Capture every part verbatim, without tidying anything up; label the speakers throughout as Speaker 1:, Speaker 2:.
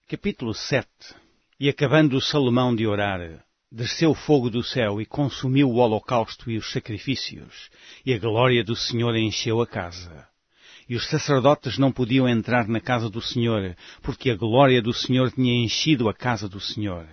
Speaker 1: Capítulo sete. E acabando Salomão de orar, desceu fogo do céu e consumiu o holocausto e os sacrifícios, e a glória do Senhor encheu a casa. E os sacerdotes não podiam entrar na casa do Senhor, porque a glória do Senhor tinha enchido a casa do Senhor.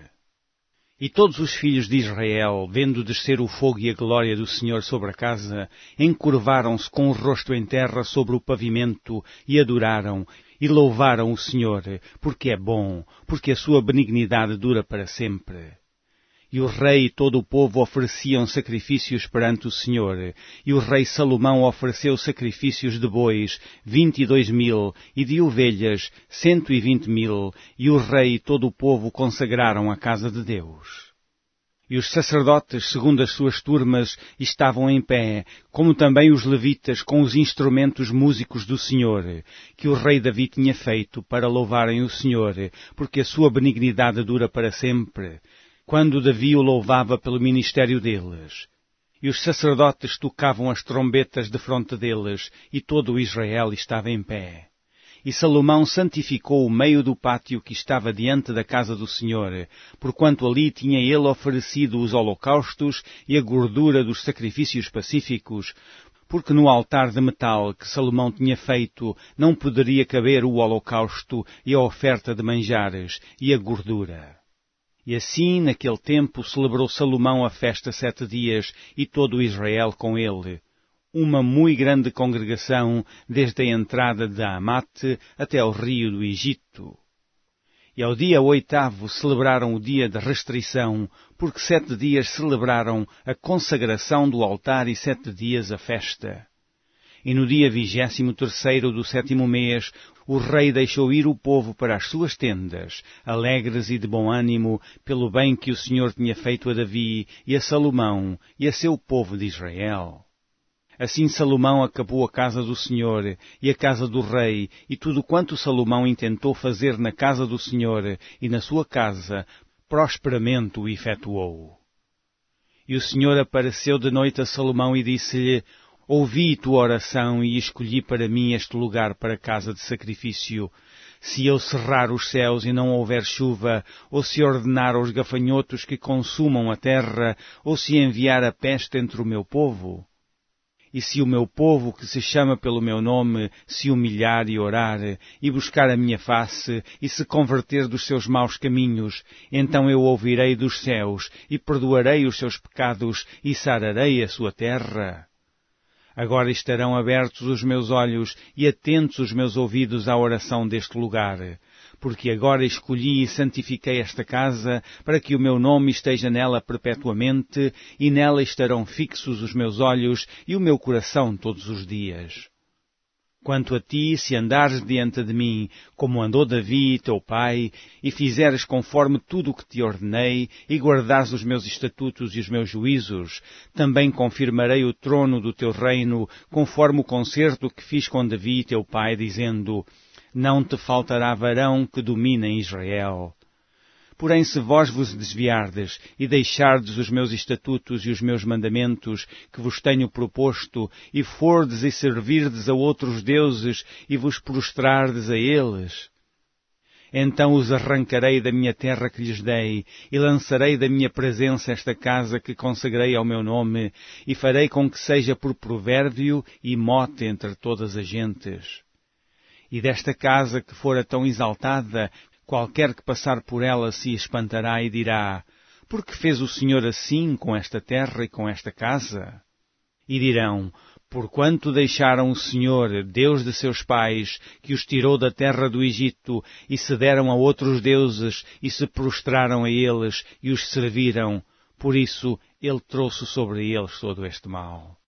Speaker 1: E todos os filhos de Israel, vendo descer o fogo e a glória do Senhor sobre a casa, encurvaram-se com o rosto em terra sobre o pavimento e adoraram, e louvaram o Senhor, porque é bom, porque a sua benignidade dura para sempre. E o rei e todo o povo ofereciam sacrifícios perante o Senhor, e o rei Salomão ofereceu sacrifícios de bois, vinte e dois mil, e de ovelhas, cento e vinte mil, e o rei e todo o povo consagraram a casa de Deus. E os sacerdotes, segundo as suas turmas, estavam em pé, como também os levitas com os instrumentos músicos do Senhor, que o rei Davi tinha feito para louvarem o Senhor, porque a sua benignidade dura para sempre, quando Davi o louvava pelo ministério deles. E os sacerdotes tocavam as trombetas defronte deles, e todo o Israel estava em pé. E Salomão santificou o meio do pátio que estava diante da casa do Senhor, porquanto ali tinha ele oferecido os holocaustos e a gordura dos sacrifícios pacíficos, porque no altar de metal que Salomão tinha feito não poderia caber o holocausto e a oferta de manjares e a gordura. E assim, naquele tempo, celebrou Salomão a festa sete dias, e todo o Israel com ele, uma muito grande congregação, desde a entrada de Amate até ao rio do Egito. E ao dia oitavo celebraram o dia de restrição, porque sete dias celebraram a consagração do altar e sete dias a festa. E no dia vigésimo terceiro do sétimo mês, o rei deixou ir o povo para as suas tendas, alegres e de bom ânimo, pelo bem que o Senhor tinha feito a Davi e a Salomão e a seu povo de Israel. Assim Salomão acabou a casa do Senhor e a casa do rei, e tudo quanto Salomão intentou fazer na casa do Senhor e na sua casa, prosperamente o efetuou. E o Senhor apareceu de noite a Salomão e disse-lhe: Ouvi tua oração e escolhi para mim este lugar para casa de sacrifício. Se eu cerrar os céus e não houver chuva, ou se ordenar aos gafanhotos que consumam a terra, ou se enviar a peste entre o meu povo? E se o meu povo, que se chama pelo meu nome, se humilhar e orar, e buscar a minha face, e se converter dos seus maus caminhos, então eu ouvirei dos céus, e perdoarei os seus pecados, e sararei a sua terra. Agora estarão abertos os meus olhos e atentos os meus ouvidos à oração deste lugar, porque agora escolhi e santifiquei esta casa, para que o meu nome esteja nela perpetuamente, e nela estarão fixos os meus olhos e o meu coração todos os dias. Quanto a ti, se andares diante de mim, como andou Davi, teu pai, e fizeres conforme tudo o que te ordenei, e guardares os meus estatutos e os meus juízos, também confirmarei o trono do teu reino, conforme o concerto que fiz com Davi, teu pai, dizendo: Não te faltará varão que domine em Israel. Porém, se vós vos desviardes e deixardes os meus estatutos e os meus mandamentos que vos tenho proposto, e fordes e servirdes a outros deuses e vos prostrardes a eles, então os arrancarei da minha terra que lhes dei, e lançarei da minha presença esta casa que consagrei ao meu nome, e farei com que seja por provérbio e mote entre todas as gentes. E desta casa que fora tão exaltada, qualquer que passar por ela se espantará e dirá: Por que fez o Senhor assim com esta terra e com esta casa? E dirão: Porquanto deixaram o Senhor, Deus de seus pais, que os tirou da terra do Egito, e se deram a outros deuses, e se prostraram a eles, e os serviram, por isso Ele trouxe sobre eles todo este mal.